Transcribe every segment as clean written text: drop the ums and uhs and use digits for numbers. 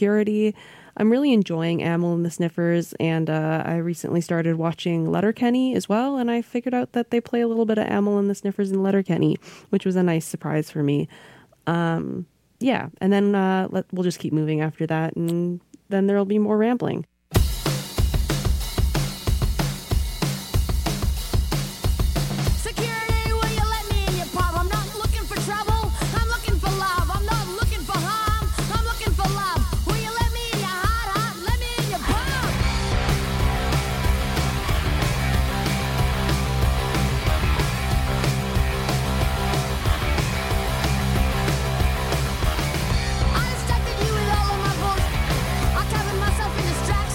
Security. I'm really enjoying Amyl and the Sniffers, and I recently started watching Letterkenny as well, and I figured out that they play a little bit of Amyl and the Sniffers in Letterkenny, which was a nice surprise for me. Yeah, and then we'll just keep moving after that, and then there'll be more rambling. I distracted you with all of my bullshit. I covered myself in distraction.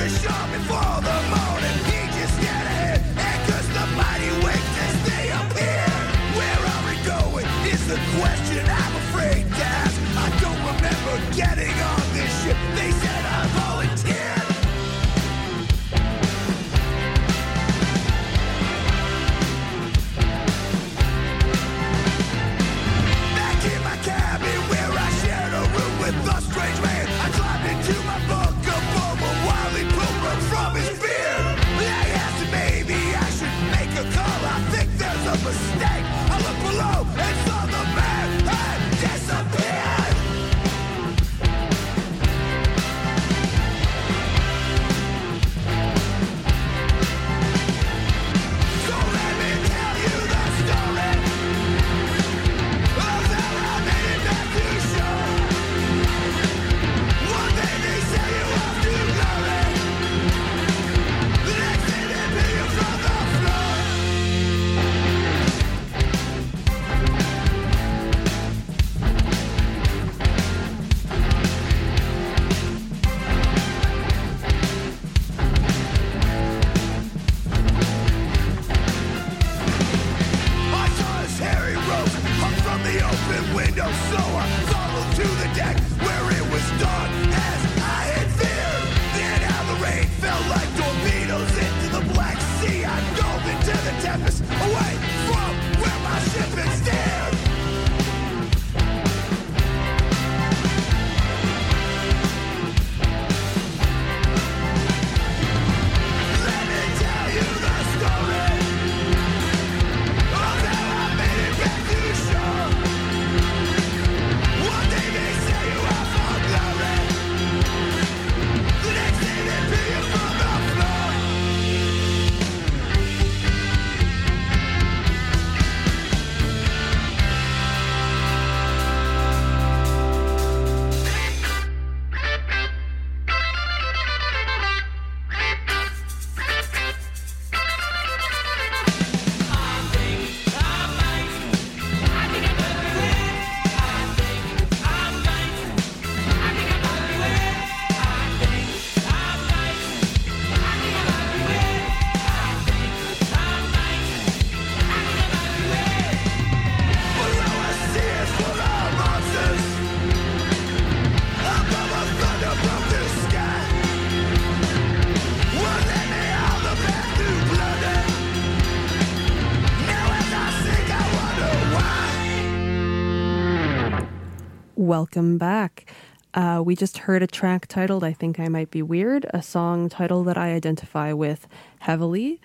Welcome back. We just heard a track titled I Think I Might Be Weird, a song title that I identify with heavily,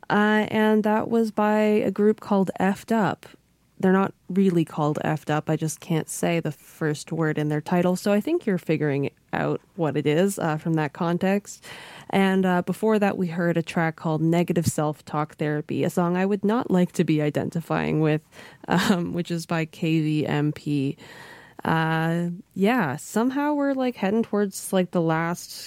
and that was by a group called Effed Up. They're not really called Effed Up, I just can't say the first word in their title, so I think you're figuring out what it is from that context. And before that, we heard a track called Negative Self-Talk Therapy, a song I would not like to be identifying with, which is by KVMP. Somehow we're like heading towards like the last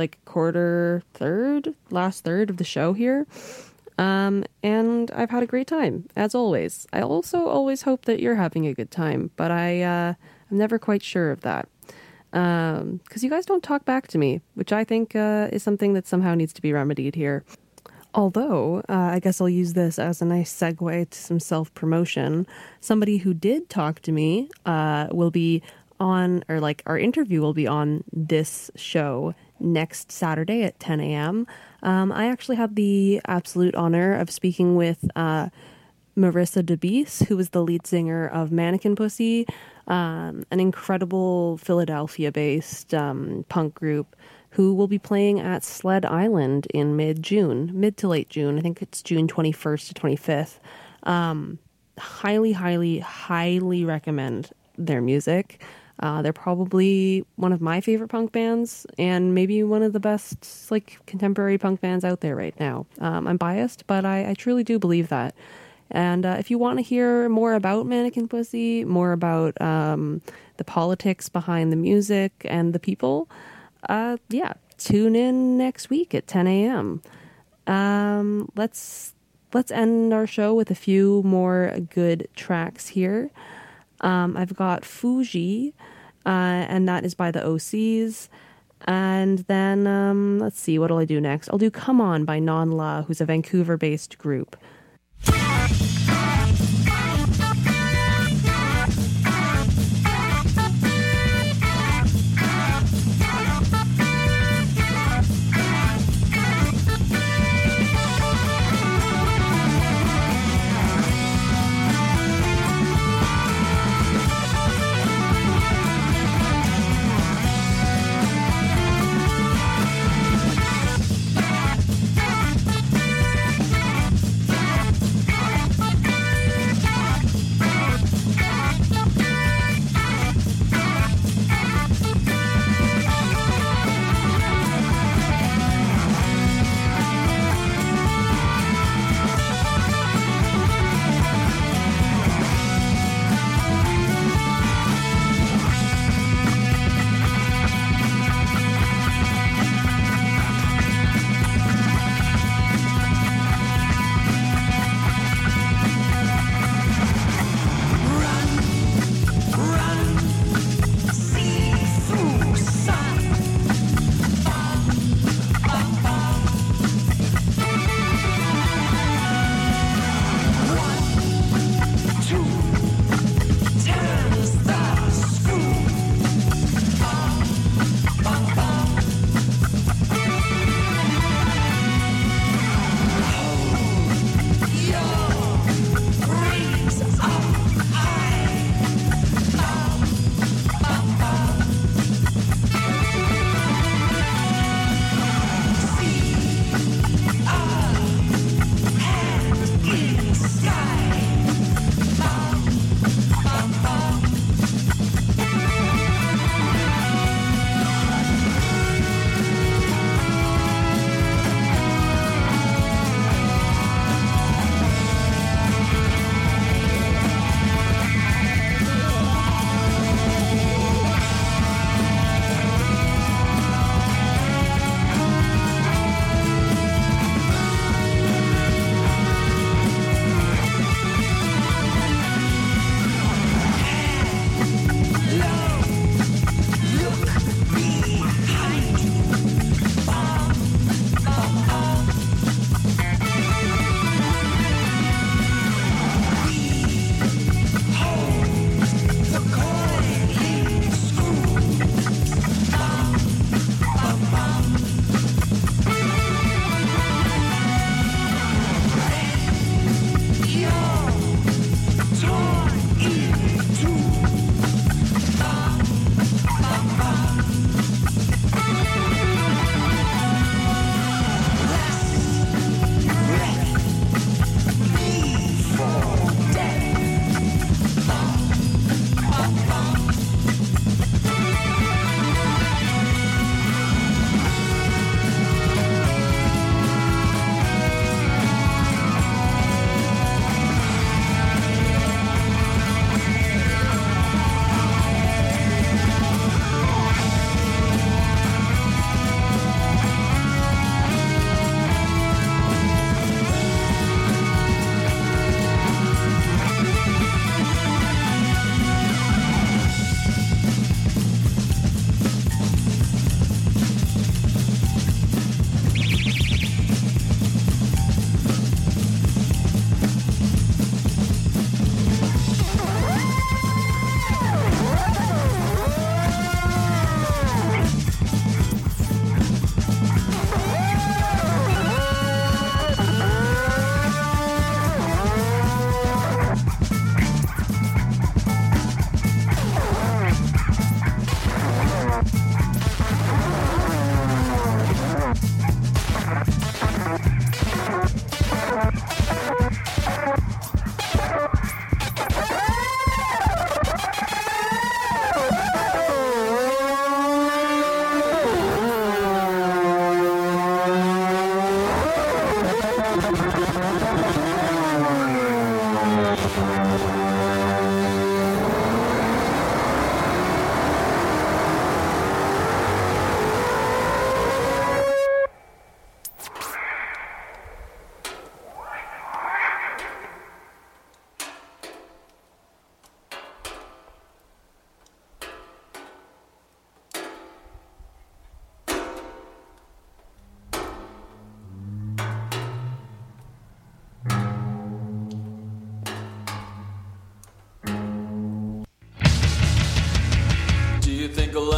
third of the show here. And I've had a great time, as always. I also always hope that you're having a good time, but I'm never quite sure of that. Because you guys don't talk back to me, which I think is something that somehow needs to be remedied here. Although, I guess I'll use this as a nice segue to some self-promotion. Somebody who did talk to me will be on, or like our interview will be on this show next Saturday at 10 a.m. I actually had the absolute honor of speaking with Marissa DeBeese, who was the lead singer of Mannequin Pussy, an incredible Philadelphia-based punk group who will be playing at Sled Island in mid to late June. I think it's June 21st to 25th. Highly recommend their music. They're probably one of my favorite punk bands and maybe one of the best like contemporary punk bands out there right now. I'm biased, but I truly do believe that. And if you want to hear more about Mannequin Pussy, more about the politics behind the music and the people, tune in next week at 10 a.m. Let's end our show with a few more good tracks here. I've got Fuji, and that is by the OCs. And then, let's see, what'll I do next? I'll do Come On by Non La, who's a Vancouver-based group.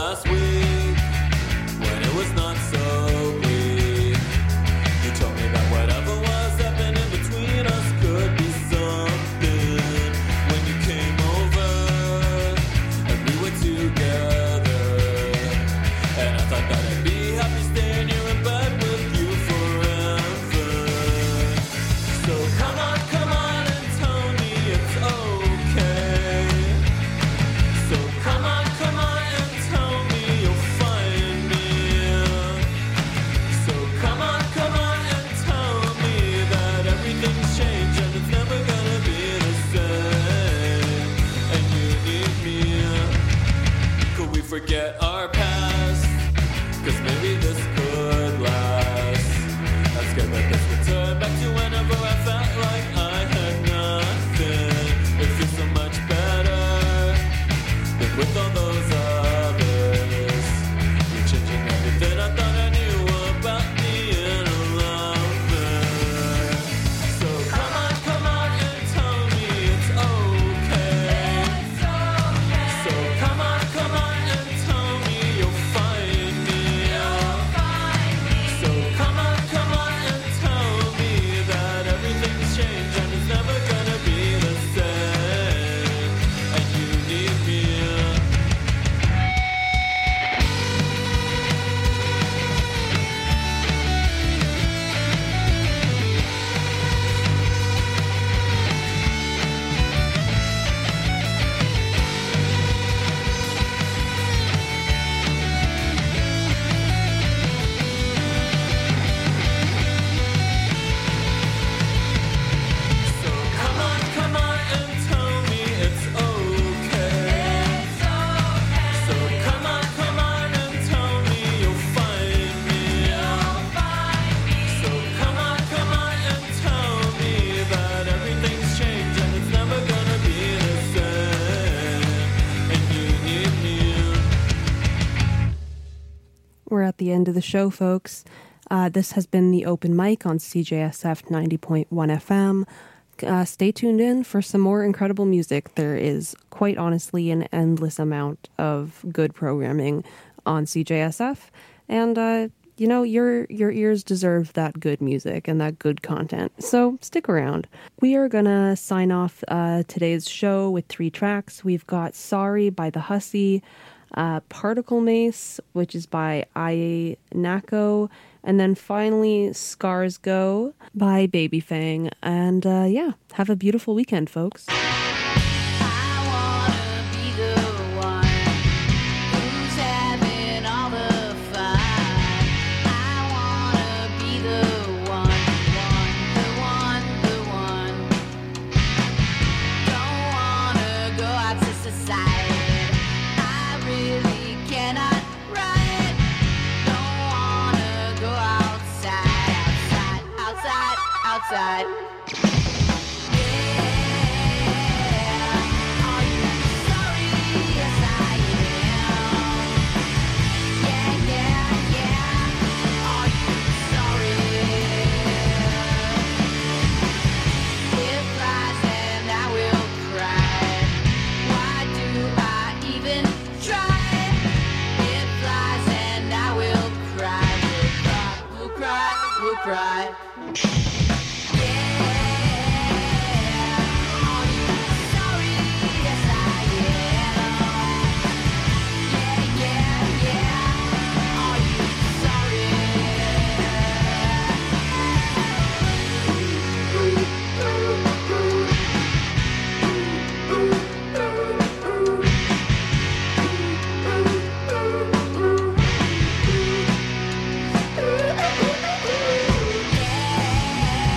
last week when it was not so bleak. You told me that whatever was happening between us could be something. When you came over and we were together, and I thought that I'd be happy staying here in bed with you forever. So come on and tell me it's okay. So come on and tell me you'll find me. So come on and tell me that everything's changed and it's never gonna be the same. And you need me. Could we forget our past? 'Cause maybe this could last. I'm scared that this would turn back to whenever I felt like I had nothing. It feels so much better than with all those others. You're changing everything I thought I knew about being a lover. So come on and tell me it's okay. So come on and tell me you'll find me. So come on and tell me that everything's changed and it's never gonna be the same. And you need me. So come on and tell me it's okay. So come on and tell me you'll find me. So come on and tell me that everything's changed and it's never gonna be the same. And you need me. We're at the end of the show, folks. This has been the open mic on CJSF 90.1 FM. Stay tuned in for some more incredible music. There is quite honestly an endless amount of good programming on CJSF. And, your ears deserve that good music and that good content. So stick around. We are going to sign off today's show with 3 tracks. We've got Sorry by The Hussy, Particle Mace, which is by Aye Nako, and then finally Scars Go by Baby Fang. And have a beautiful weekend, folks. I wanna be the one who's having all the fun. I wanna be the one. Don't wanna go out to society. I really cannot ride. Don't wanna go outside. Cry. Yeah.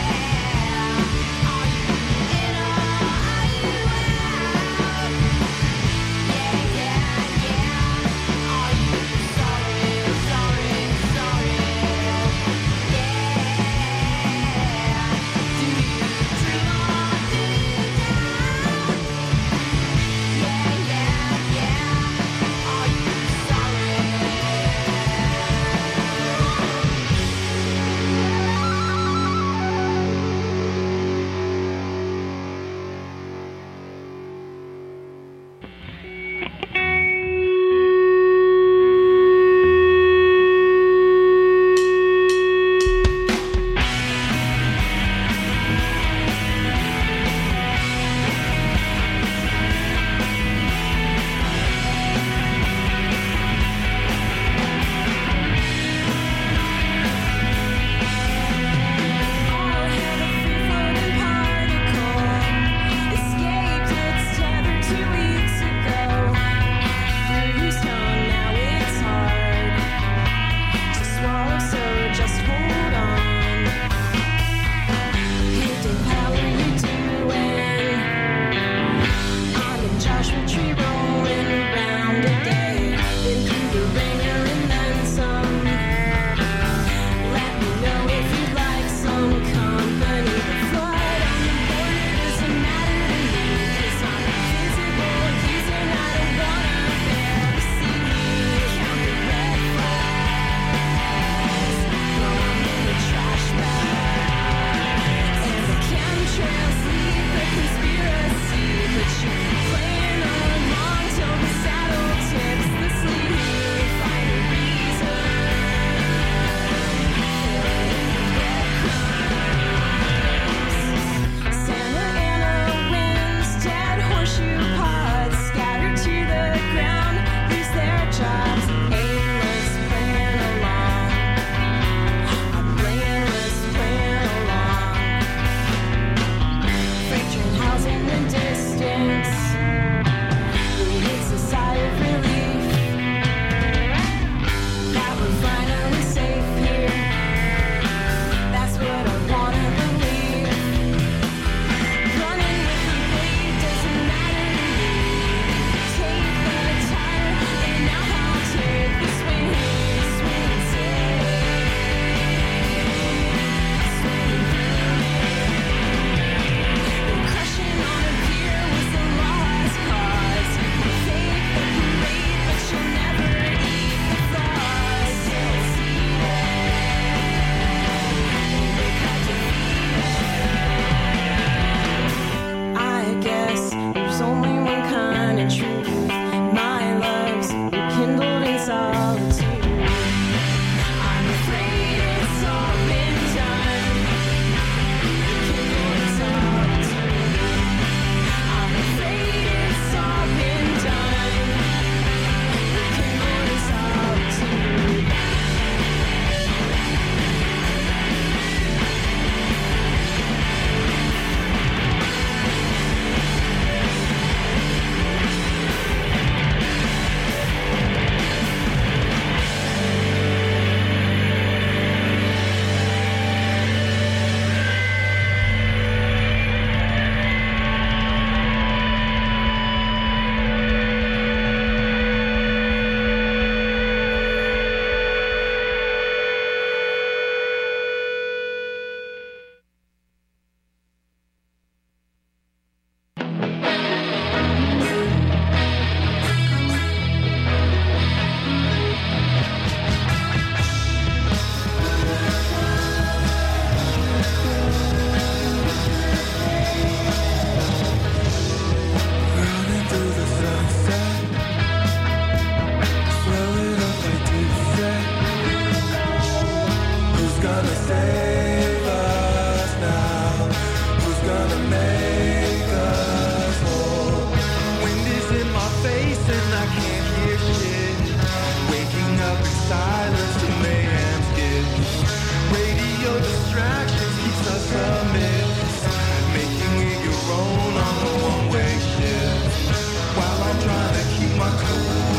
save us now? Who's gonna make us whole? Wind is in my face and I can't hear shit. Waking up in silence to mayhem's gifts. Radio distractions keeps us amidst. Making it your own on a one-way shift. While I'm trying to keep my cool.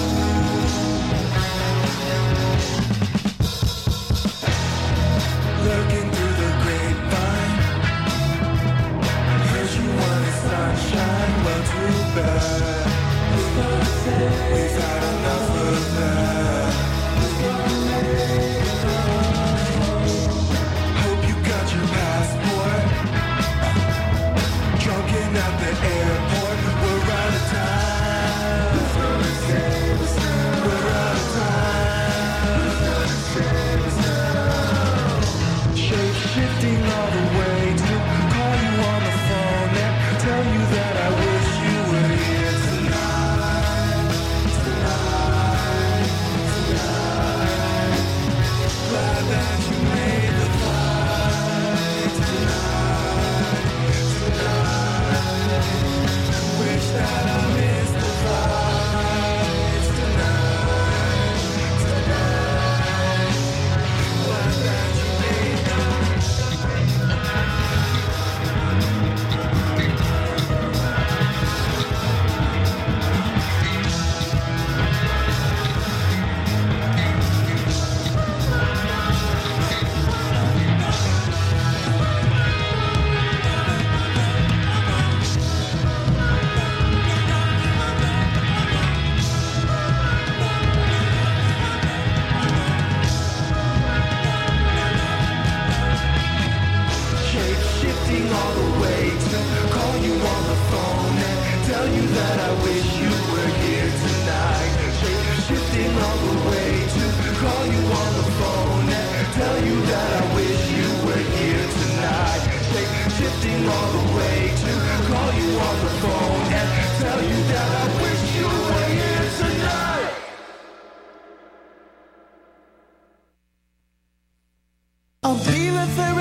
Looking through the grapevine. Heard you wanted sunshine, well too bad. We've had enough of that. Hope you got your passport. Drunken at the airport. We're out of time. We're out of time. Shape shifting all the way to call you on the phone and tell you that I wish you were here tonight. Glad that you made the flight tonight. Wish that I missed the flight tonight. Glad that you made the shape shifting all the way to